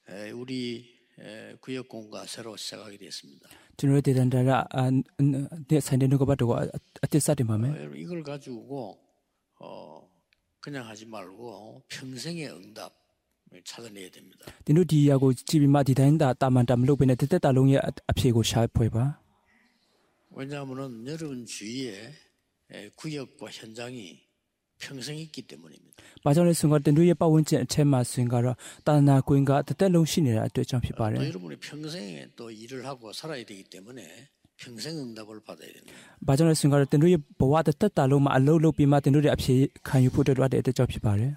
우리 구역공과 새로 시작하게 됐습니다. 저는 대단하라 내 산되는 거 봐도 어땠사대 마음에 이걸 가지고 그냥 하지 말고 평생의 응답을 찾아내야 됩니다. 딘도 디하고 집이 마 디다인다 따만담 로베네 때때따롱에 앞세고 샤포해봐. 왜냐하면은 여러분 주위에 구역과 현장이 평생 있기 때문입니다. 마전의 순간 딘도의 빠원제 체마 순간으로 따나 고인가 때때롱 신이라 되죠 피바래. 여러분이 평생에 또 일을 하고 살아야 되기 때문에 평생 응답을 받아야 됩니다. 마전의 순간 딘도의 보와 때때따롱 마 알로로 비마 딘도의 앞세 칸유 포도로 되죠 피바래.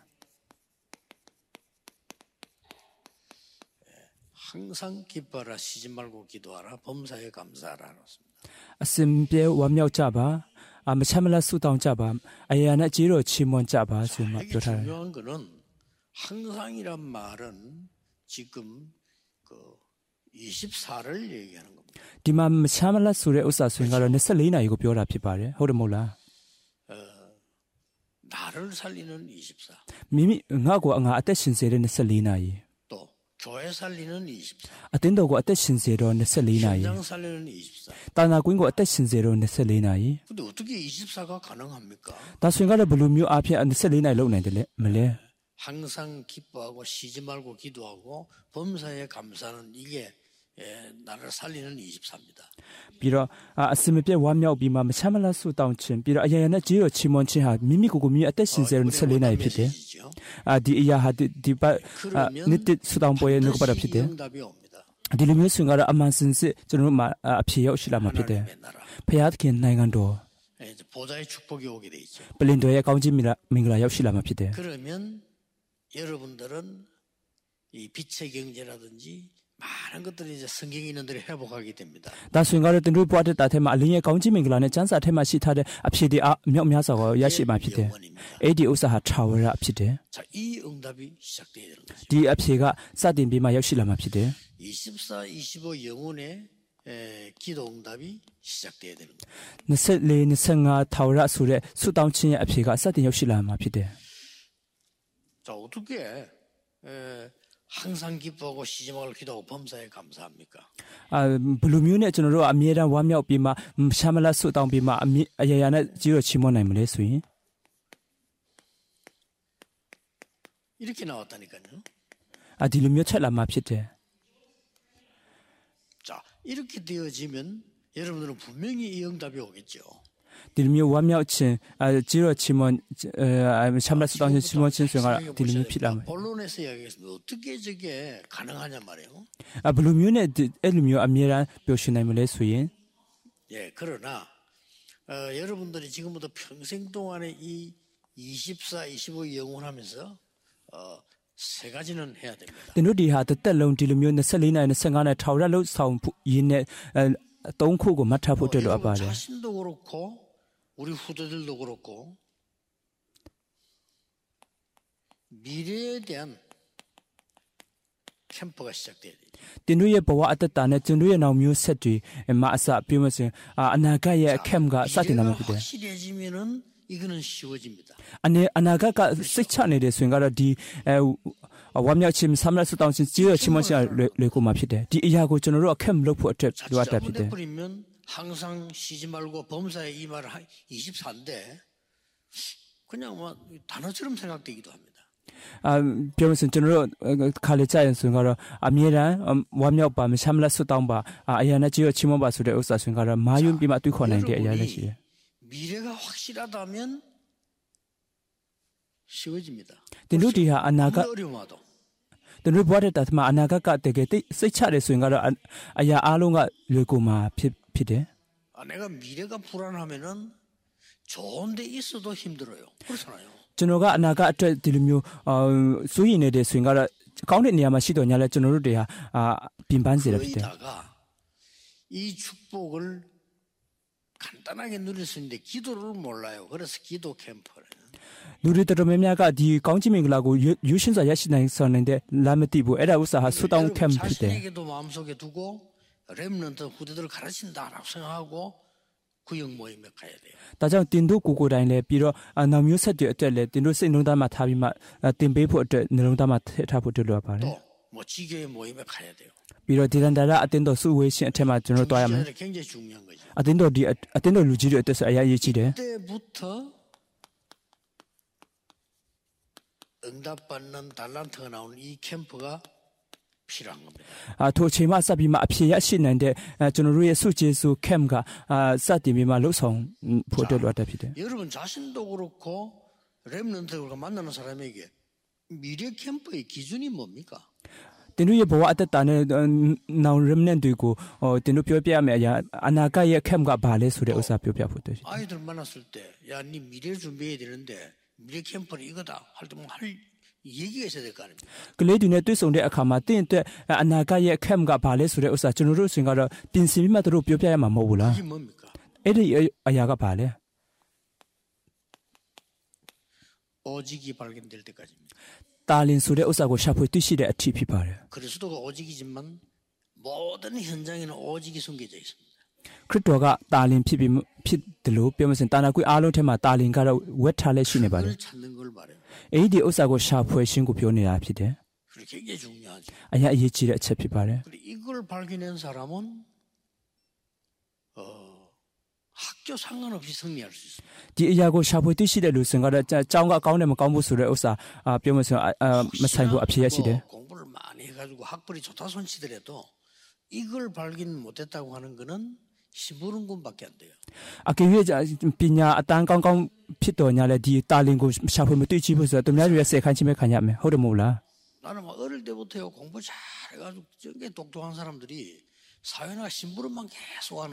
항상 기뻐라 쉬지 말고 기도하라 범사에 감사하라 그렇습니다. 아심베 완묘자바 아마참라 수다운자바 아야나 지로 치몬자바 수마 이게 중요한 거는 항상이란 말은 지금 그 24를 얘기하는 겁니다. 디맘 참라 수레 우사 수인가로 네슬리나 이거 뼈라 피바래 호르 몰라 나를 살리는 24 미미 응하고 응하 아때 신세레 네슬리나이 또 교회 살리는 24 아텐도고 아때 신세로 네슬리나이 현장 살리는 24 따나고인고 아때 신세로 네슬리나이 근데 어떻게 24가 가능합니까? 다 수인가로 블루뮤 앞에 네슬리나이 로네들레 말레 항상 기뻐하고 쉬지 말고 기도하고 범사에 감사하는 이게 나를 살리는 24입니다. 비로 아스미베 완묘 비마 참라 수다운친 비로 아야나 지로 치몬친 하 미미고고미 아때 신세로 네슬리나이 피데 아디야 하디바 니티 수다운보에 누구 받아 피데 응답이 옵니다. 디르미 순가라 아만신세 저는 마 앞에 오실라마 피데 페야드킨 나이간도 이제 보좌의 축복이 오게 돼 있죠. 블린도의 가운지미라 민글라 오실라마 피데 그러면 여러분들은 이 빛의 경제라든지 많은 것들이 이제 성경에 있는 대로 회복하게 됩니다. 다 순가를 뜬 루포아데 따테마 알링의 가운지민글라네 잔사 테마 시타데 앞시디 명명사고 야시마 피데 에디 우사하 차워라 피데 자, 이 응답이 시작돼야 되는 거죠. 디 앞시가 사딘비마 역실라마 피데 24, 25 영혼의 기도 응답이 시작돼야 되는 거예요. 네슬리 네생아 타오라 수레 수다운친의 앞시가 사딘 역실라마 피데 자, 어떻게 항상 기뻐하고 쉬지 말고 기도하고 범사에 감사합니까? 블루뮤네 저노로 아미에라 와미오 비마 샤말라 수다운 비마 아야야나 지로 치모나이 물레 수이 이렇게 나왔다니까요. 디루뮤 찰라마 피데 자, 이렇게 되어지면 여러분들은 분명히 이 응답이 오겠죠. 디루뮤 와미오친 지로 치몬 샤말라 수다운 치몬친 수가 디루뮤 필라마 본론에서 이야기했습니다. 어떻게 저게 가능하냐 말이에요. 블루뮤네 엘루뮤 아미에라 뼈시나이 물레 수이 예, 그러나 여러분들이 지금부터 평생 동안에 이 24, 25 영원하면서 세 가지는 해야 됩니다. 디누디하 때때롱 디루뮤 네슬리나이 네생아나 타오라 로 사운 이네 똥코고 맡아보들로 아바래 자신도 그렇고 우리 후대들도 그렇고 미래에 대한 캠프가 시작돼야 돼요. 디누의 보와 아따따네 디누의 나오뮤 세트이 마사 비면서 아나가의 캠가 사티나마 비데 확실해지면은 이거는 쉬워집니다. 아니 아나가가 식차네데 스윙가라 디 완벽침 삼라수 다운신 지어 치모시 레고마 피데 디 이하고 저노로 캠 로프 어트 로아다 피데 버리면 항상 쉬지 말고 범사에 이 말을 24인데 그냥 뭐 단어처럼 생각되기도 합니다. 비면서 저노로 칼레자연 스윙가라 아미에라 완벽 밤 삼라수 다운바 아야나 지어 치모바 수레 우사 스윙가라 마윤 비마 뚜코나인데 아야라시 미래가 확실하다면 쉬워집니다. 디누디하 아나가 어려워도 디누 보아데다 마 아나가가 되게 세차레 스윙가라 아야 알롱가 르고마 피데 내가 미래가 불안하면은 좋은데 있어도 힘들어요. 그렇잖아요. 저노가 아나가 아트 디르뮤 수이네데 스윙가라 가운데 니야마 시도냐래 저노르데야 빈반세라 피데 거기다가 이 축복을 간단하게 누릴 수 있는데 기도를 몰라요. 그래서 기도 캠프를 누리더러 메미아가 디 가운지밍라고 유신사 야시나이 썼는데 라메티부 에라 우사하 수다운 캠프데 자신에게도 마음속에 두고 렘넌트 후대들을 가르친다라고 생각하고 구역 모임에 가야 돼요. 다장 딘도 고고다인레 비로 나뮤 세트 어텔레 딘도 세농다마 타비마 딘베포 어텔 네롱다마 타포들로 바래 또 뭐 지교회 모임에 가야 돼요. ပြီးတော့ဒီတန်တာရအတင်းတော်စုဝေးရှင်အထက်မှာကျွန်တော်တွားရမယ် 굉장히 중요한 거죠. အတင်းတော်လူကြီးတွေအတွက်ဆိုအရေးကြီးတယ် 그때부터 응답받는 달란트가 나오는 이 캠프가 필요한 겁니다. ထိုအချိန်မှစပြီးမှအဖြေရရှိနိုင်တဲ့ကျွန်တော်တို့ရဲ့စုကျေစု camp ကစတင်ပြီးမှလှုပ်ဆောင်ဖို့အတွက်လိုအပ်ဖြစ်တယ် 여러분 자신도 그렇고 렘넌트가 만나는 사람에게 미래 캠프의 기준이 뭡니까? တင်တို့ရဲ့ဘဝအတ္တနဲ့နောင် remnant တွေကိုတင်တို့ပြောပြရမယ်အရာအနာဂတ်ရဲ့ camp ကဘာလဲဆိုတဲ့ဥစ္စာပြောပြဖို့တည်း 아이들 만났을 때 야, 네 미래를 준비해야 되는데 미래 캠프는 이거다 할 때 뭐 할 얘기가 있어야 될 거 아닙니까? ကလေးတွေနဲ့တွေ့ဆုံတဲ့အခါမှာတင့်အတွက်အနာဂတ်ရဲ့ camp ကဘာလဲဆိုတဲ့ဥစ္စာကျွန်တော်တို့ဆိုရင်ကတော့ပြင်ဆင်ပြီးမှတို့ပြောပြရမှာမဟုတ်ဘူးလား 이게 뭡니까? အဲ့ဒီအရာကဘာလဲ 오직이 발견될 때까지입니다. တာလင်ဆိုတဲ့ဥစ္စာကိုရှာဖွေသိရှိတဲ့အထိဖြစ်ပါတယ် 그리스도가 오직이지만 모든 현장에는 오직이 숨겨져 있습니다. ခရစ်တော်ကတာလင်ဖြစ်တယ်လို့ပြောမစင်တာနာကွေအားလုံးထဲမှာတာလင်ကတော့ဝက်ထားလက်ရှိနေပါတယ် 그걸 찾는 걸 말해요. အဲ့ဒီဥစ္စာကိုရှာဖွေခြင်းကိုပြောနေတာဖြစ်တယ် 그게 굉장히 중요하죠. အရာအရေးကြီးတဲ့အချက်ဖြစ်ပါတယ် 그리고 이걸 발견한 사람은 학교 상관없이 승리할 수 있습니다. ဒီအရာကိုရှာဖွေသိရှိတဲ့လူစင်ကတော့ကျောင်းကကောင်းတယ်မကောင်းဘူးဆိုတဲ့ဥစ္စာပြောမစင်မဆိုင်ဘူးအဖြစ်ရရှိတယ် 공부를 많이 해가지고 학벌이 좋다 손치더라도 이걸 발견 못했다고 하는 거는 심부름꾼밖에 안 돼요. အကယ်၍ပညာအတန်းကောင်းကောင်းဖြစ်တော်ညာလဲဒီတာလင်ကိုရှာဖွေမတွေ့ကြည့်ဘူးဆိုတော့သူများတွေရဲ့စေခိုင်းခြင်းပဲခံရမယ်ဟုတ်တယ်မဟုတ်လား 나는 뭐 어릴 때부터요 공부 잘해가지고 굉장히 똑똑한 사람들이 사회나 심부름만 계속하는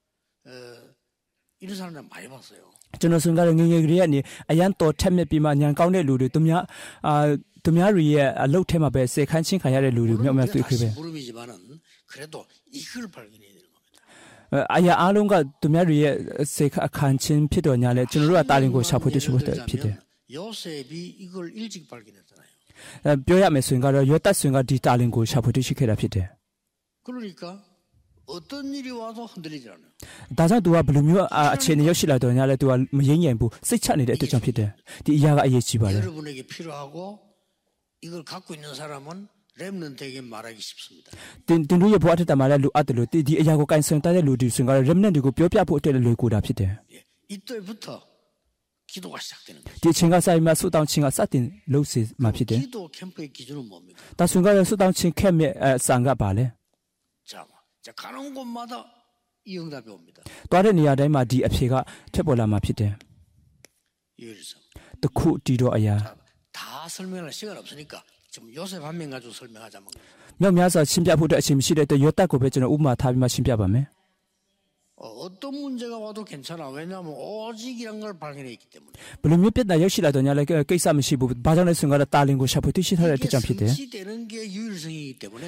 이런 사람들 많이 봤어요. ကျွန်တော်ဆိုရင်ငယ်ငယ်ကလေးကနေအရန်တော်ထက်မြက်ပြီးမှညံကောင်းတဲ့လူတွေသူများတွေရဲ့အလုပ်ထဲမှာပဲစေခိုင်းခြင်းခံရတဲ့လူတွေမြောက်များတွေ့ခဲ့ပဲ 심부름이지만은 그래도 이걸 발견해야 되는 겁니다. အရာအားလုံးကသူများတွေရဲ့စေခံခြင်းဖြစ်တော်ညာလဲကျွန်တော်တို့ကတာလင်ကိုရှာဖွေသိရှိဖို့ဖြစ်တယ် 요셉이 이걸 일찍 발견했잖아요. ပြောရမယ်ဆိုရင်ကတော့ယောသဆိုရင်ကဒီတာလင်ကိုရှာဖွေသိရှိခဲ့တာဖြစ်တယ် 그러니까 어떤 일이 와도 흔들리지 않아요. ဒါကြောင့် तू ကဘယ်လိုမျိုးအခြေအနေရောက်ရှိလာတော့ညာလဲ तू ကမငြိမ့်ငြိမ်ဘူးစိတ်ချနေတဲ့အတွက်ကြောင့်ဖြစ်တယ်ဒီအရာကအရေးကြီးပါတယ် 여러분에게 필요하고 이걸 갖고 있는 사람은 렘넌트에게 말하기 쉽습니다. တင်တို့ရဲ့ဘဝတစ်တမှာလဲလူအပ်တယ်လို့ဒီအရာကိုကန်ဆယ်တဲ့လူတွေဆိုရင်ကတော့ remnant တွေကိုပြောပြဖို့အတွက်လွယ်ကူတာဖြစ်တယ် 이때부터 기도가 시작되는 거죠. ဒီအချိန်ကစပြီးမှဆုတောင်းခြင်းကစတင်လုပ်စီမှာဖြစ်တယ် 기도 캠프의 기준은 뭡니까? ဒါဆိုရင်ကတော့ဆုတောင်းခြင်းခက်မြဲစံကပါလဲ 자, 가는 곳마다 이 응답이 옵니다. တွားတဲ့နေရာတိုင်းမှာဒီအဖြေကထက်ပေါ်လာမှာဖြစ်တယ် 예를 들어서 တခုတီတော့အရာ 다 설명할 시간 없으니까 지금 요셉 한 명 가지고 설명하자면 မြောက်များစွာရှင်းပြဖို့အတွက်အချိန်မရှိတဲ့အတွက်ယောသကိုပဲကျွန်တော်ဥပမာထားပြီးမှရှင်းပြပါမယ် 어떤 문제가 와도 괜찮아. 왜냐하면 오직이란 걸 발견해 있기 때문에. ဘယ်လိုမျိုးပြဿနာရောက်ရှိလာတော့ညာလဲကိစ္စမရှိဘူးဘာကြောင့်လဲဆိုရင်ကတော့တာလင်ကိုရှာဖွေသိရှိထားတဲ့အတွက်ကြောင့်ဖြစ်တယ် 성취되는 게 유일성이기 때문에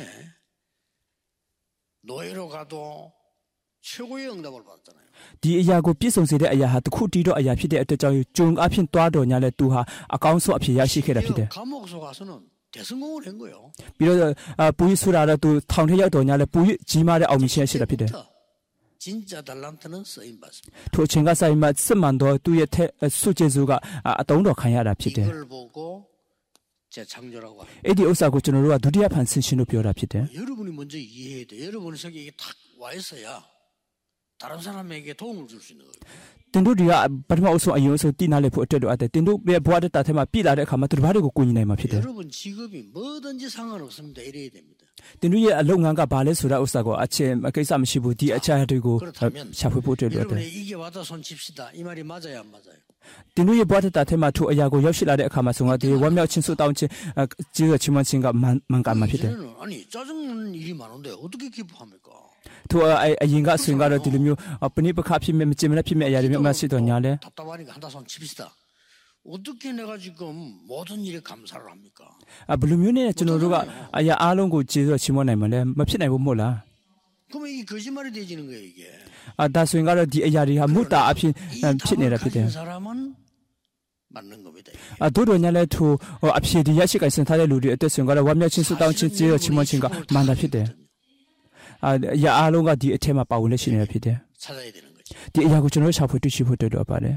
노예로 가도 최고의 응답을 받았잖아요. ဒီအရာကိုပြည့်စုံစေတဲ့အရာဟာတခုတီတော့အရာဖြစ်တဲ့အတွက်ကြောင့်ဂျုံအဖြစ်တွားတော့ညာလဲသူဟာအကောင်းဆုံးအဖြစ်ရရှိခဲ့တာဖြစ်တယ် 감옥소 가서는 대성공을 한 거예요. ပြီးတော့ပူရဆူတာတော့သူထောင်ထဲရောက်တော့ညာလဲပူရကြီးမားတဲ့အောင်မြင်ခြင်းရှိတာဖြစ်တယ် 진짜 달란트는 쓰임 받습니다. ထိုအချိန်ကစပြီးမှစစ်မှန်တော့သူ့ရဲ့ဆုကျေစုကအတုံးတော်ခံရတာဖြစ်တယ် 이걸 보고 재창조라고 합니다. အဲ့ဒီဥစ္စာကိုကျွန်တော်တို့ကဒုတိယဖန်ဆင်းရှင်လို့ပြောတာဖြစ်တယ် 여러분이 먼저 이해해야 돼. 여러분의 성격이 탁 와 있어야 다른 사람에게 도움을 줄 수 있는 거예요. တင်တို့တွေကပထမအဆုံးအရင်ဆုံးတည်နာလေဖို့အတွက်တော့အတဲ့တင်တို့ရဲ့ဘဝတက်တာထဲမှာပြည်လာတဲ့အခါမှာသူတို့ဘာတွေကိုကိုညီနိုင်မှာဖြစ်တယ် 여러분 직업이 뭐든지 상관없습니다. 이래야 됩니다. တင်တို့ရဲ့အလုပ်ငန်းကဘာလဲဆိုတာဥစ္စာကိုအချင်းကိစ္စမရှိဘူးဒီအချာတွေကိုရှာဖွေဖို့အတွက်တော့ 여러분의 이게 와다 손 칩시다. 이 말이 맞아요, 안 맞아요? တင်တို့ရဲ့ဘဝတက်တာထဲမှာထိုအရာကိုရောက်ရှိလာတဲ့အခါမှာဆိုတော့ဒီဝမ်းမြောက်ခြင်းဆုတောင်းခြင်းကြီးရချီးမွမ်းခြင်းကမှန်ကန်မှာဖြစ်တယ် 아니 짜증나는 일이 많은데 어떻게 기뻐합니까? ထိုအရင်ကဆိုရင်ကတော့ဒီလိုမျိုးပနိပခဖြစ်မဲ့မကျင်မဖြစ်မဲ့အရာတွေများရှိတော့ညာလဲ 답답하니까 한다 손 칩시다. 어떻게 내가 지금 모든 일에 감사를 합니까? ဘယ်လိုမျိုးနဲ့ကျွန်တော်တို့ကအရာအားလုံးကိုကျေးဇူးချီးမွမ်းနိုင်မလဲမဖြစ်နိုင်ဘူးမဟုတ်လား 그러면 이게 거짓말이 되지는 거예요, 이게. ဒါဆိုရင်ကတော့ဒီအရာတွေဟာမုတာအဖြစ်ဖြစ်နေတာဖြစ်တယ် 이 사람은 맞는 겁니다. တို့တော့ညာလဲထိုအဖြစ်ဒီရရှိကိုင်စင်ထားတဲ့လူတွေအသက်ဆိုရင်ကတော့ဝမ်းမြောက်ခြင်းဆုတောင်းခြင်းကျေးဇူးချီးမွမ်းခြင်းကမှန်တာဖြစ်တယ် အရာအားလုံးကဒီအထက်မှာပါဝင်လက်ရှိနေတာဖြစ်တယ် 찾아야 되는 거죠. ဒီအရာကိုကျွန်တော်တို့ရှာဖွေတွေ့ရှိဖို့တွေ့တော့ပါတယ်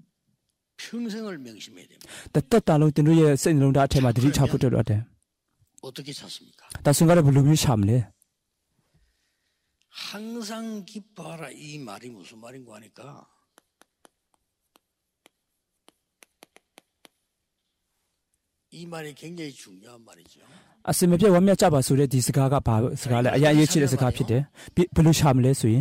평생을 명심해야 됩니다. တက်တာလုံးတင်တို့ရဲ့စိတ်နှလုံးသားအထက်မှာတတိချဖို့တွေ့တော့တယ် 어떻게 찾습니까? 다 순간에 불루미 샴래. 항상 기뻐하라 이 말이 무슨 말인가 하니까 이 말이 굉장히 중요한 말이죠. 아스메피에 원명 잡아 소리 디스가가 바 스가래 아야 예치레 스가 피데 블루 샴래 수이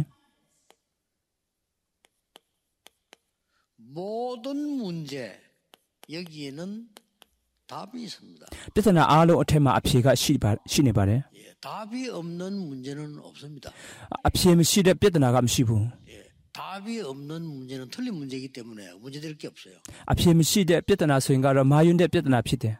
모든 문제 여기에는 답이 있습니다. 삐스나 알로 어테마 아피가 시네 바래. 예, 답이 없는 문제는 없습니다. 아피에 시레 삐스나가 시부. 예, 답이 없는 문제는 틀린 문제이기 때문에 문제될 게 없어요. 아피에 시레 삐스나 소인가로 마윤데 삐스나 피데.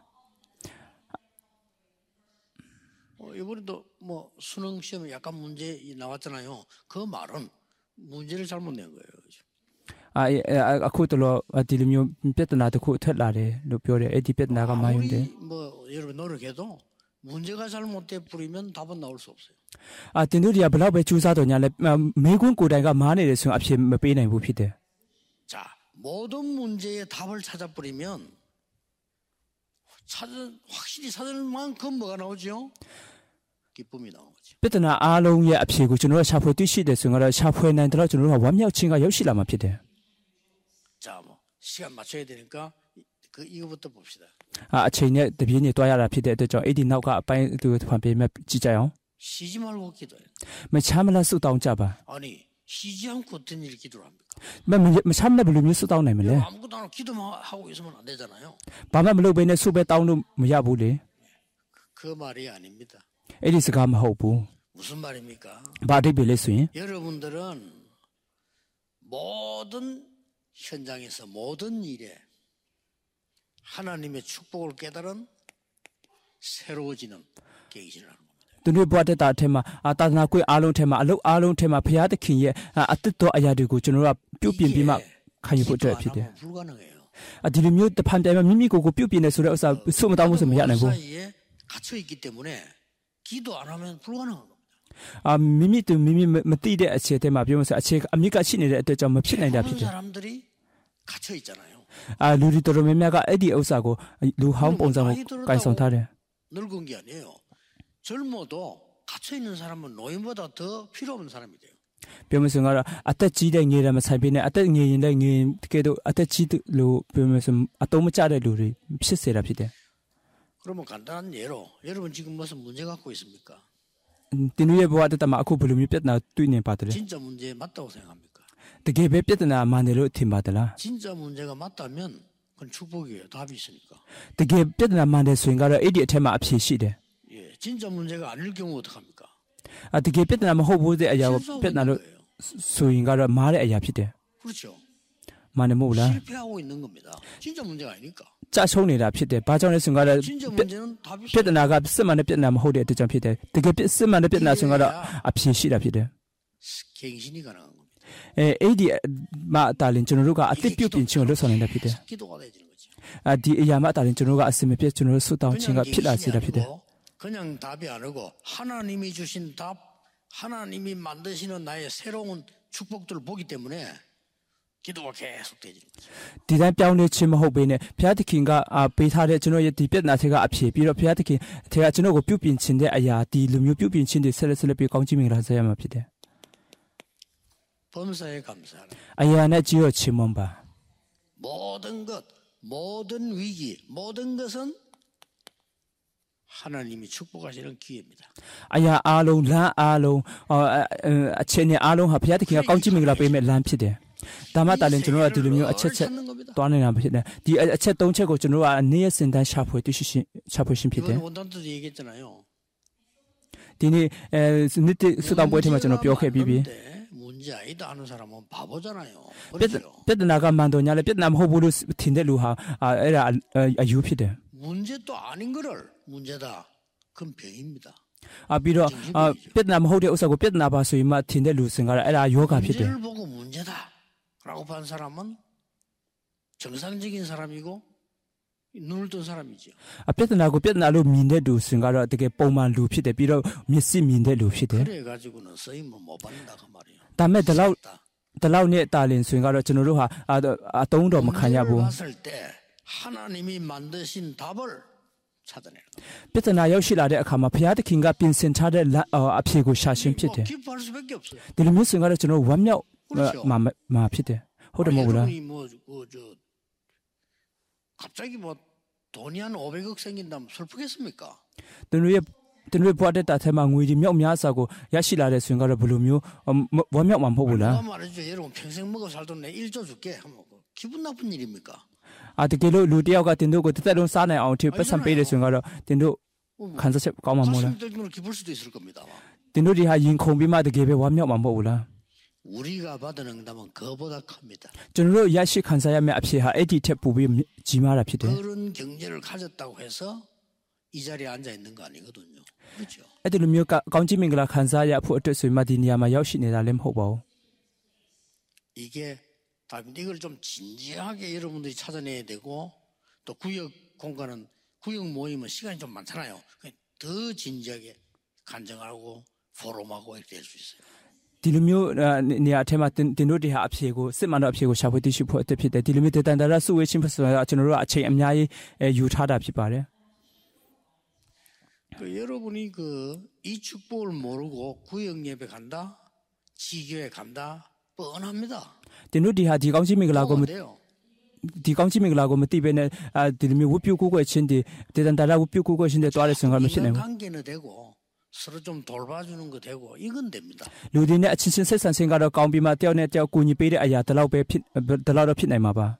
이번에도 뭐 수능 시험에 약간 문제 나왔잖아요. 그 말은 문제를 잘못 낸 거예요. 그죠? 아쿠들로 디르미오 삐스나도 코 털라래. 로뼈래 에디 삐스나가 마윤데. 뭐 여러분 노력해도 문제가 잘못돼 뿌리면 답은 나올 수 없어요. 딘두리아 블라베 주사도냐래 매군 고다가 마네레 수 아피에 빼나이 부 피데. 자, 모든 문제의 답을 찾아 뿌리면 확실히 찾을 만큼 뭐가 나오죠? 기쁨이 나오는 거죠. 삐스나 알롱의 아피고 저노 샤포 뛰시데 승어라 샤포에 난들어 저노 완벽친가 역시라마 피데. 자, 뭐 시간 맞춰야 되니까 이거부터 봅시다. 아체네 대비니 또야라 피데 저 에디 나우가 빠이 그 판페메 지자요. 쉬지 말고 기도해. 매 참라 수다운 잡아. 아니 쉬지 않고 어떤 일 기도를 합니까? 매 참나 불루미 수다운 내면래. 아무것도 안 하고 기도만 하고 있으면 안 되잖아요. 바마 물로베네 수베 다운도 무야부리. 그 말이 아닙니다. 에디스가 마호부. 무슨 말입니까? 바디 빌레스인. 여러분들은 모든 현장에서 모든 일에 하나님의 축복을 깨달은 새로워지는 계기를 하는 겁니다. 두니 보아데 다테마 아따나 꾸이 알롱 테마 알롱 테마 피야데 킨예 아뜻도 아야디고 저노라 뾰빈비마 카이 보트 피데. 불가능해요. 디르미오 데 판데마 미미고고 뾰빈에 소리 어사 숨어 다무서 미야네고. 사이에 갇혀 있기 때문에 기도 안 하면 불가능한 겁니다. 미미도 미미 못띠데 아치에 테마 비면서 아치 아미가 신이데 좀 피나이다 피데. 사람들이 갇혀 있잖아요. 루리도로 메메가 에디 어사고 루하운 봉장고 가이송타래. 늙은 게 아니에요. 젊어도 갇혀 있는 사람은 노인보다 더 필요 없는 사람이 돼요. 비면서 가 아따 지데 녜라마 사비네 아따 녜인데 녜 그래도 아따 지드로 비면서 아또무 짜레 루리 피세라 피데. 그러면 간단한 예로 여러분 지금 무슨 문제 갖고 있습니까? 디누에 보아다 마코 불루미 뺐나 뚜이네 바드레. 진짜 문제 맞다고 생각합니까? 되게 배 뺐나 마네로 팀바들라. 진짜 문제가 맞다면 그건 축복이에요. 답이 있으니까. 되게 뺐나 마네 스윙가라 에디 테마 앞시 시데. 예, 진짜 문제가 아닐 경우 어떡합니까? 되게 뺐나 마 호보데 아야 뺐나로 스윙가라 마레 아야 피데. 그렇죠. 마네 몰라. 실패하고 있는 겁니다. 진짜 문제가 아니니까. 짜송이라 피데. 바정의 순간에 진짜 문제는 답이 있어요. 뺐나가 쓰만에 뺐나 마 호데 되점 피데. 되게 쓰만에 뺐나 순간에 앞시 시라 피데. 갱신이 가능한 겁니다. 에디 마 달린 저노가 아떼 뼈빈 칭을 선한다 피데. 기도가 되는 거죠. 디야마 달린 저노가 아스메 뼈 저노 수다운 칭가 필라시라 피데. 그냥 답이 아니고 하나님이 주신 답, 하나님이 만드시는 나의 새로운 축복들을 보기 때문에 기도가 계속 되지는 거죠. 디단 뼈네 침 호베네 피아티킨가 베타레 저노의 디벳나세가 앞이 비로 피아티킨 제가 저노고 뼈빈 친데 아야 디 루뮤 뼈빈 친데 슬슬 뼈 강지밍을 하셔야만 피데. 범사에 감사하라. 아야나 지어 치몬바. 모든 것, 모든 위기, 모든 것은 하나님이 축복하시는 기회입니다. 아야 알롱 라 알롱 아체네 알롱 하 피아티킨가 강지밍을 빼면 람피데. 다마 달린 저노가 디르뮤 아체체 또하나 피데. 디 아체 동체고 저노가 니에 센다 샤포에 뜻이 샤포신 피데. 이번 원단도 얘기했잖아요. 디니 니티 수단 보이테마 저노 뼈케 비비. 문제 아니다 하는 사람은 바보잖아요. 뼈나가 만도냐래 뼈남 호부르 틴데 루하 에라 아유피데. 문제 또 아닌 거를 문제다. 그건 병입니다. 비로 뼈남 호데 오사고 뼈나바 수이마 틴데 루승가 에라 요가 피데. 문제를 보고 문제다라고 반 사람은 정상적인 사람이고 눈을 뜬 사람이죠. 뼈나고 뼈나로 민데 루승가 되게 뽕만 루피데 비로 미시 민데 루피데. 그래 가지고는 쓰임을 못 받는다 그 말이에요. 다음에 달라우네 달린 수행가로 저노로하 아동도 막하냐고. 봤을 때 하나님이 만드신 답을 찾아내는 겁니다. ပြဿနာရောက်ရှိလာတဲ့အခါမှာဘုရားသခင်ကပြင်ဆင်ထားတဲ့အဖြေကိုရှာရှင်းဖြစ်တယ် 기뻐할 수밖에 없어요. ဒီလိုမျိုးဆိုရင်ကတော့ကျွန်တော်ဝမ်းမြောက်မှာဖြစ်တယ်ဟုတ်တယ်မဟုတ်လား 여러분이 갑자기 뭐 돈이 한 500억 생긴다면 슬프겠습니까? သူတို့ဘဝတက်တာထဲမှာငွေကြီးမြောက်များစွာကိုရရှိလာတဲ့ဆိုရင်ကတော့ဘယ်လိုမျိုးဝမ်းမြောက်မှာမဟုတ်ဘူးလား 누가 말해줘. 여러분 평생 먹어 살던 내 1조 줄게 하면 기분 나쁜 일입니까? တကယ်လို့လူတစ်ယောက်ကတင်တို့ကိုတစ်သက်လုံးစားနိုင်အောင်အထိပတ်စံပေးတယ်ဆိုရင်ကတော့တင်တို့ခံစားချက်ကောင်းမှာမဟုတ်လား 가슴이 떨리면 기쁠 수도 있을 겁니다. တင်တို့ဒီဟာရင်ခုန်ပြီးမှတကယ်ပဲဝမ်းမြောက်မှာမဟုတ်ဘူးလား 우리가 받은 응답은 그보다 큽니다. ကျွန်တော်တို့ရရှိခံစားရမယ့်အဖြစ်ဟာအဲ့ဒီထက်ပိုပြီးကြီးမားတာဖြစ်တယ် 그런 경제를 가졌다고 해서 이 자리에 앉아 있는 거 아니거든요. 그렇죠? အဲ့ဒီလိုမျိုးကောင်းချီးမင်္ဂလာခံစားရဖို့အတွက်ဆိုရင်မှဒီနေရာမှာရောက်ရှိနေတာလည်းမဟုတ်ပါဘူး 이게 이걸 좀 진지하게 여러분들이 찾아내야 되고 또 구역 공간은 구역 모임은 시간이 좀 많잖아요. 더 진지하게 간증하고 포럼하고 이렇게 될 수 있어요. ဒီလိုမျိုးနေရာအထက်မှာတင်တို့ဒီဟာအဖြေကိုစစ်မှန်တော့အဖြေကိုရှာဖွေသိရှိဖို့အတွက်ဖြစ်တယ်ဒီလိုမျိုးတန်တရာစုဝေးချင်းဖြစ်ဆိုတော့ကျွန်တော်တို့အချိန်အများကြီးယူထားတာဖြစ်ပါတယ် 여러분이 이 축복을 모르고 구역 예배 간다, 지교회 간다, 뻔합니다. တင်တို့ဒီဟာဒီကောင်းချီးမင်္ဂလာကိုဒီကောင်းချီးမင်္ဂလာကိုမသိဘဲနဲ့ဒီလိုမျိုးဝတ်ပြုကိုကိုချင်းဒီတန်တရာဝတ်ပြုကိုကိုချင်းတွေတွားတဲ့ဆင်ကမဖြစ်နိုင်ဘူး 관계는 되고 서로 좀 돌봐주는 거 되고 이건 됩니다. လူတွေနဲ့အချင်းချင်းဆက်ဆံခြင်းကတော့ကောင်းပြီးမှတယောက်နဲ့တယောက်ကူညီပေးတဲ့အရာတလောက်ပဲဖြစ်တလောက်တော့ဖြစ်နိုင်မှာပါ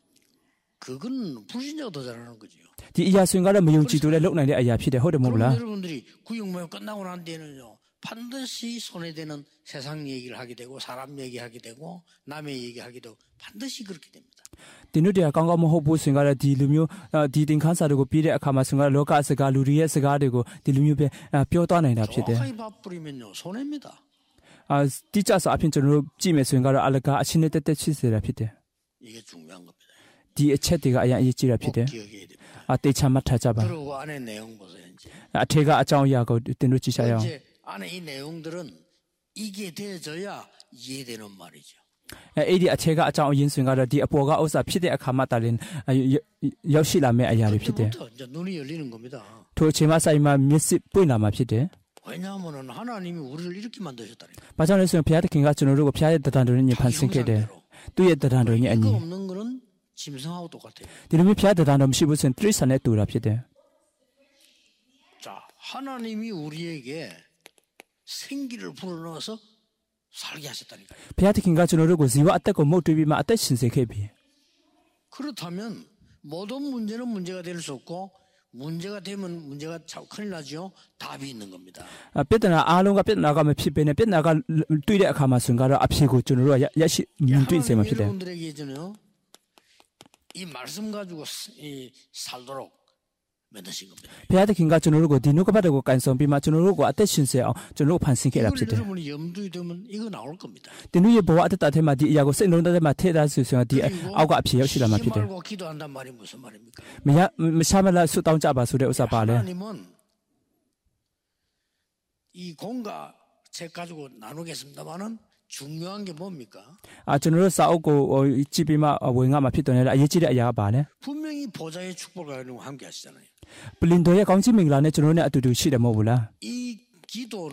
그건 불신자가 더 잘하는 거죠. ဒီအရာဆိုရင်ကတော့မယုံကြည်သူလည်းလုံနိုင်တဲ့အရာဖြစ်တယ်ဟုတ်တယ်မဟုတ်လား 여러분들이 구역 모임 끝나고 난 뒤에는요 반드시 손해되는 세상 얘기를 하게 되고 사람 얘기하게 되고 남의 얘기하게 되고 반드시 그렇게 됩니다. တင်တို့တရားကောင်းကောင်းမဟုတ်ဘူးဆိုရင်ကတော့ဒီလိုမျိုးဒီသင်ခန်းစာတွေကိုပြီးတဲ့အခါမှာဆိုရင်တော့လောကစကားလူတွေရဲ့စကားတွေကိုဒီလိုမျိုးပဲပြောသွားနိုင်တာဖြစ်တယ် 정확하게 밥뿌리면요 손해입니다. တိကျစွာအဖြစ်ကျွန်တော်တို့ကြည့်မယ်ဆိုရင်ကတော့အလကားအချင်းနဲ့တက်တက်ရှိစေတာဖြစ်တယ် 이게 중요한 겁니다. ဒီအချက်တွေကအရင်အရေးကြီးတာဖြစ်တယ် 기억해야 됩니다. တေချာမှတ်ထားကြပါ 그리고 안에 내용 보세요. 이제. အထက်ကအကြောင်းအရာကိုတင်တို့ကြည့်ရအောင် 이제 안에 이 내용들은 이게 되어져야 이해되는 말이죠. အဲ့ဒီအထက်ကအကြောင်းအရင်းဆိုရင်ကတော့ဒီအပေါ်ကဥစ္စာဖြစ်တဲ့အခါမှတာလင်ရောက်ရှိလာမယ့်အရာတွေဖြစ်တယ် 그때부터 이제 눈이 열리는 겁니다. ထိုအချိန်မှဆိုင်မှာမျက်စိပွင့်လာမှာဖြစ်တယ် 왜냐하면은 하나님이 우리를 이렇게 만드셨다니까. ဘာကြောင့်လဲဆိုရင်ဘုရားသခင်ကကျွန်တော်တို့ကိုဘုရားရဲ့တန်တော်နဲ့ဖန်ဆင်းခဲ့တယ်သူ့ရဲ့တန်တော်နဲ့အညီ 이거 없는 거는 짐승하고 똑같아요. ဒီလိုမျိုးဘုရားတန်တော်မရှိဘူးဆိုရင်တိရစ္ဆာန်နဲ့တူတာဖြစ်တယ် 자, 하나님이 우리에게 생기를 불어넣어서 살게 하셨다니까요. ဘုရားသခင်ကကျွန်တော်တို့ကိုဇီဝအသက်ကိုမုတ်တွေးပြီးမှအသက်ရှင်စေခဲ့ပြီ 그렇다면 모든 문제는 문제가 될 수 없고 문제가 되면 문제가 참 큰일 나죠. 답이 있는 겁니다. ပြဿနာအားလုံးကပြဿနာကမဖြစ်ဘဲနဲ့ပြဿနာကတွေ့တဲ့အခါမှာဆိုရင်ကတော့အဖြေကိုကျွန်တော်တို့ကရရှိမြင်တွေ့စေမှာဖြစ်တယ် 여러분들에게 저는요 이 말씀 가지고 살도록 만드신 겁니다. ဘုရားသခင်ကကျွန်တော်တို့ကိုဒီနှုတ်ကပတ်တော်ကိုကန်ဆောင်ပြီးမှကျွန်တော်တို့ကိုအသက်ရှင်စေအောင်ကျွန်တော်တို့ဖန်ဆင်းခဲ့တာဖြစ်တယ် 여러분이 염두에 두면 이거 나올 겁니다. တင်တို့ရဲ့ဘဝအသက်တာထဲမှာဒီအရာကိုစိတ်လုံးသားထဲမှာထည့်ထားဆိုရင်ဒီအောက်ကအဖြေရောက်ရှိလာမှာဖြစ်တယ် 말고 기도한단 말이 무슨 말입니까? မရှာမလားဆွတောင်းကြပါဆိုတဲ့ဥစ္စာပါလဲ 하나님은 이 공과 책 가지고 나누겠습니다만은 중요한 게 뭡니까? ကျွန်တော်တို့စာအုပ်ကိုကြည့်ပြီးမှဝင်ငါမှာဖြစ်တယ်လေအရေးကြီးတဲ့အရာကပါလဲ 분명히 보좌의 축복을 가지고 함께 하시잖아요. ပလင်တော်ရဲ့ကောင်းချီးမင်္ဂလာနဲ့ကျွန်တော်တို့နဲ့အတူတူရှိတယ်မဟုတ်ဘူးလား 이 기도는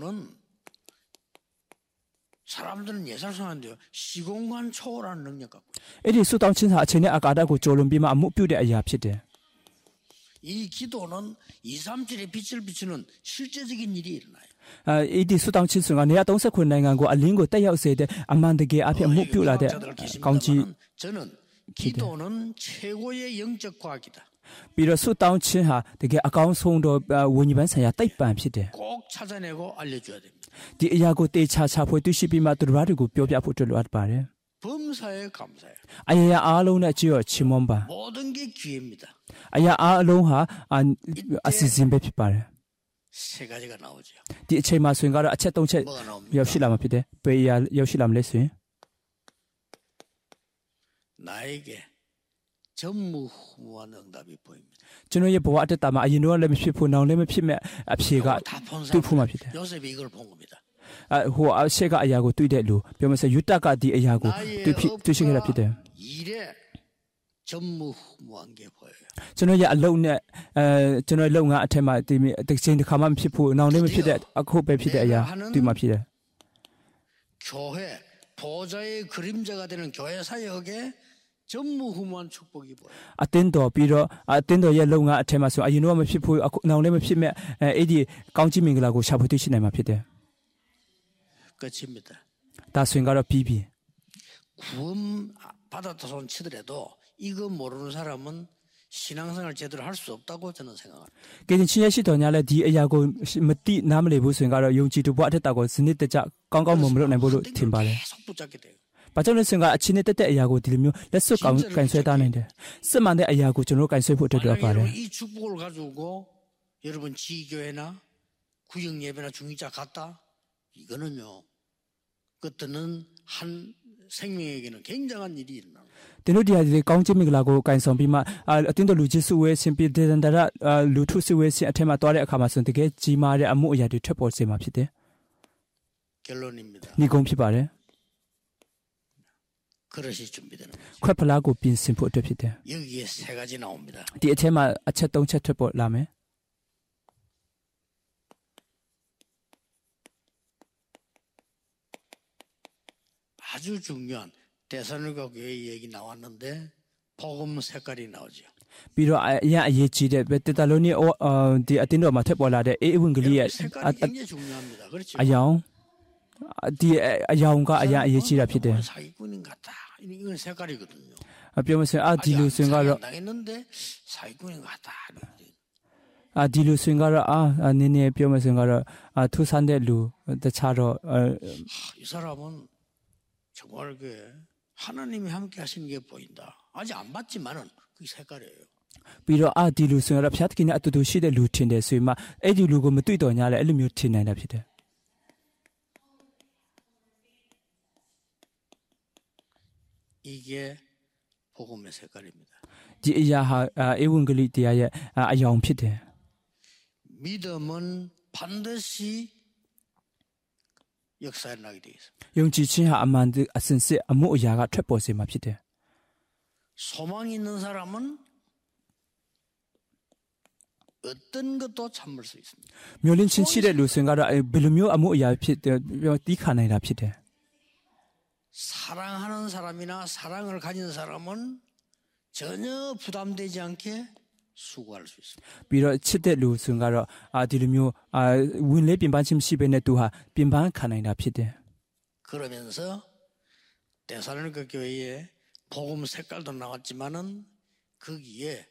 사람들은 예상하는데요. 시공간 초월하는 능력 갖고 있어요. အဲ့ဒီဆွတောင်းခြင်းဟာအချိန်နဲ့အာကာသကိုကျော်လွန်ပြီးမှအမှုပြုတဲ့အရာဖြစ်တယ် 이 기도는 237의 빛을 비추는 실제적인 일이 일어나요. အဲ့ဒီဆွတောင်းခြင်းဆိုတာနေရာ39နိုင်ငံကိုအလင်းကိုတက်ရောက်စေတဲ့အမှန်တကယ်အဖြစ်အမှုပြုလာတဲ့ကောင်းချီး 저는 기도는 최고의 영적 과학이다. ပြီးတော့ဆွတောင်းခြင်းဟာတကယ်အကောင်းဆုံးသောဝိညာဉ်ပိုင်းဆိုင်ရာတိတ်ပံဖြစ်တယ် 꼭 찾아내고 알려줘야 됩니다. ဒီအရာကိုတေချာချဖွေသိရှိပြီးမှသူတို့တွေကိုပြောပြဖို့အတွက်လိုအပ်ပါတယ် 범사에 감사해요. အရာအားလုံးနဲ့ကြည့်ရချီးမွမ်းပါ 모든 게 기회입니다. အရာအားလုံးဟာအစီအစဉ်ပဲဖြစ်ပါတယ် 세 가지가 나오죠. ဒီအချိန်မှာဆိုရင်ကတော့အချက်၃ချက် 뭐가 나옵니까? ရောက်ရှိလာမှာဖြစ်တယ်ဘယ်အရာရောက်ရှိလာမလဲဆိုရင် 나에게 전무후무한 응답이 보입니다. ကျွန်တော်ရဲ့ဘဝအတ္တမှာအရင်တော့လည်းမဖြစ်ဖို့နောင်လည်းမဖြစ်မဲ့အဖြေက 다본 တွေ့ဖို့မှာဖြစ်တယ် 요셉이 이걸 본 겁니다. ဟိုအရှက်ကအရာကိုတွေ့တဲ့လူပြောမစယူတကဒီအရာကိုတွေ့ရှိခဲ့တာဖြစ်တယ် 일에 전무후무한 게 보여요. 저는 야 알로네 저는 알로가 아테마 디미 득신 가만 피부 나오는 피데 아코베 피데야 뒤마 피데 교회 보좌의 그림자가 되는 교회 사역에 전무후무한 축복이 보여요. 아텐도 비로 아텐도 옐로가 아테마소 아이노마 피부 나오는 피메 에디 강지밍이라고 샤부티시네마 피데 끝입니다. 다 스윙가로 비비 구원 받았다 손 치더라도 이거 모르는 사람은 신앙생활 제대로 할 수 없다고 저는 생각합니다. 그게 진짜시 더냐래 디야고 못디 남레부 스윙가로 용지도 보았다고 스니트자 깡깡 몸으로 내보로 팀발에 계속 붙잡게 돼요. 바전의 순간 친했대 야고 들으며 레스 간수했다는데 쓰만데 야고 저로 간수해보려 봐래. 이 축복을 가지고 여러분 지교회나 구역 예배나 중위자 갔다 이거는요. 그때는 한 생명에게는 굉장한 일이 일어나는 거예요. 데노디아디 강지미라고 간성비마 어떤도 루지스웨 심피데단다라 루투스웨시 아테마 또아레 아카마선 되게 지마레 아무 이야디 퇴볼세마 피데 결론입니다. 니공 피바레 그릇이 준비되는 거죠. 쾌플라고 빈심포 퇴피데 여기에 세 가지 나옵니다. 디 아테마 아쳇동체 퇴볼 라메 아주 중요한 데살로니가 교회 얘기 나왔는데 복음 색깔이 나오죠. 비로 야 예지데 베테달로니 디 아틴도 마테볼라데 에븐글리에 색깔이 굉장히 중요합니다. 그렇죠? 아야옹 디 아야옹가 아야 예지라 피데 사기꾼인 같다. 이건 색깔이거든요. 뼈면서 디루 생가로 당했는데 사기꾼인 같다. 디루 생가로 네네 뼈면서 생가로 투산데 루 대차로 이 사람은 정말 하나님이 함께 하시는 게 보인다. 아직 안 봤지만은 그 색깔이에요. 비로 디루 생가로 피아트키니 아뚜두 시데 루틴데 스위마 에디 루고 못 뛰더냐래 엘미오 틴나나 피데 이게 복음의 색깔입니다. 디야하 에ವಂ글리 디야의 아야옹 피데 믿음은 반드시 역사에 나게 되어 있습니다. 용지치하 아만드 아센세 아무 야가 퇴보세마 피데 소망이 있는 사람은 어떤 것도 참을 수 있습니다. 묘린 친치레 루생가라 빌루묘 아무 야 피데 디카나이라 피데 사랑하는 사람이나 사랑을 가진 사람은 전혀 부담되지 않게 수고할 수 있습니다. 비로 치데 루생가라 디루묘 윈레 빈반심 시베네 두하 빈반 카나이라 피데 그러면서 데살로니가 교회에 복음 색깔도 나왔지만은 거기에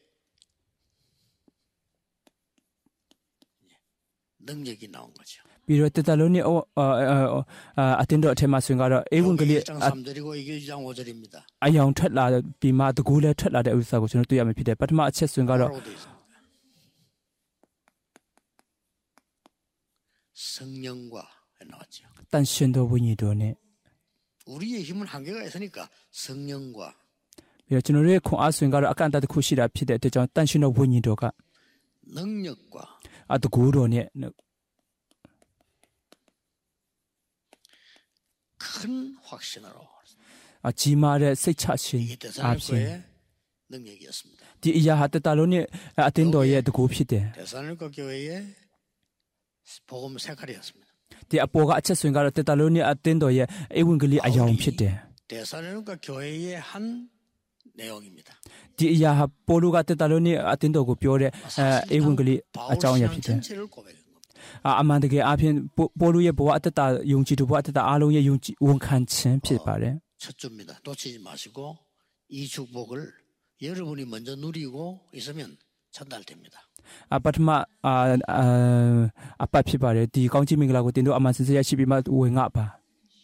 능력이 나온 거죠. 비로 테달로니 아텐도 테마 스윙가라 에븐글리 1장 3절이고 이게 2장 5절입니다. 아야옹 탓라 비마 드고레 탓라데 울사고 저는 또 야메 피데 파트마 아체 스윙가라 성령과 나왔죠. 단신도 원이도네 우리의 힘은 한계가 있으니까 성령과 비로 저는 콩아 스윙가라 아칸다드 쿠시라 피데 대전 단신도 원이도가 능력과 드고로네 큰 확신으로 지마레 세차신 이게 데살로니가의 능력이었습니다. 디이야 하테달로니 아텐도에 드고 피데 데살로니가 교회의 복음 색깔이었습니다. 디 아포가 아체 스윙가라 테달로니 아텐도에 에븐글리 아야옹 피데 데살로니가 교회의 한 내용입니다. 디이야 포루가 테달로니 아텐도고 뼈레 에븐글리 아자옹야 피데 아만데게 아편 보루의 보아따 용지도 보아따 아롱의 용지 원칸친 피바레 첫 주입니다. 놓치지 마시고 이 축복을 여러분이 먼저 누리고 있으면 전달됩니다. 아파트마 아빠 피바레 디 강지밍이라고 딘도 아만선세야 시비마 오행아바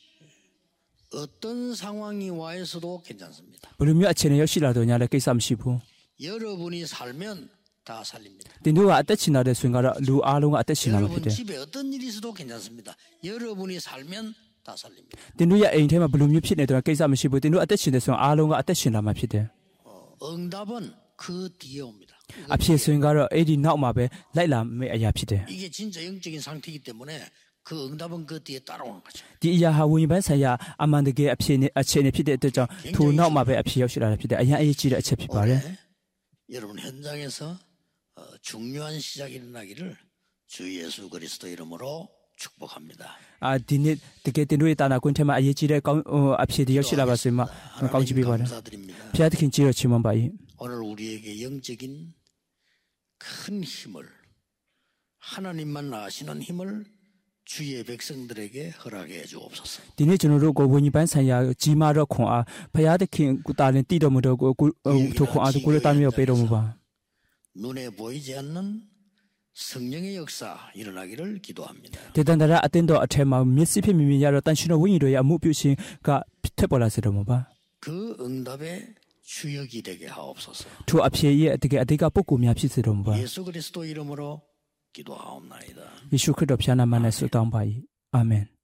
어떤 상황이 와 있어도 괜찮습니다. 부르미 아체네 여시라도냐래 깨삼시부 여러분이 살면 다 살립니다. 딘도 아떼치나레 스윙가라 루 아롱 아떼치나마 여러분 피데 집에 어떤 일이 있어도 괜찮습니다. 여러분이 살면 다 살립니다. 딘도야 에인테마 부르미 피네도나 깨삼시부 딘도 아떼치네 스윙 아롱 아떼치나마 피데 응답은 그 뒤에 옵니다. 아피에 스윙가라 에디 나오마베 라이라 메 아야 피데 이게 진짜 영적인 상태이기 때문에 그 응답은 그 뒤에 따라오는 거죠. 디 이야 하 원반 사야 아만데게 앞체네 아체네 피데 뜻정 두 나마베 앞체 역시라 피데 아야 아이지를 아체 피바래. 여러분 현장에서 중요한 시작이 일어나기를 주 예수 그리스도 이름으로 축복합니다. 아 디네 되게 되노에 따나 군테마 아이지를 앞체디 역시라 바스마 가우지 비바래. 피아드킨 지어 치만 바이. 오늘 우리에게 영적인 큰 힘을 하나님만 아시는 힘을 주의 백성들에게 허락해 주옵소서. 디네 저노로 고보니반 사야 지마로 콩아 피아드킨 구타는 띠도무도 도콩아도 고를 따미어 빼로무바. 눈에 보이지 않는 성령의 역사 일어나기를 기도합니다. 대단하라 아텐도 아테마 미시피 미미야로 단신의 원이로의 무표신가 피테볼라스로모바. 그 응답의 주역이 되게 하옵소서. 두 앞에에 어떻게 아디가 뽑고미 합시스로모바. 예수 그리스도 이름으로 기도하옵나이다. 예수 그리스도 피아나만의 수당바이. 아멘.